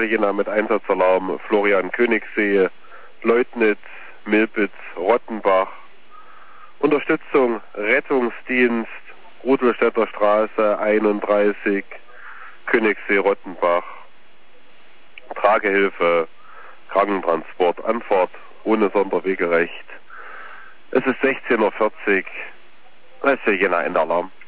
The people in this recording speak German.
Jena mit Einsatzalarm Florian Königssee, Leutnitz, Milpitz, Rottenbach. Unterstützung Rettungsdienst Rudolstädter Straße 31, Königssee, Rottenbach. Tragehilfe, Krankentransport, Anfahrt ohne Sonderwegerecht. Es ist 16:40 Uhr. Es ist Jena Endalarm.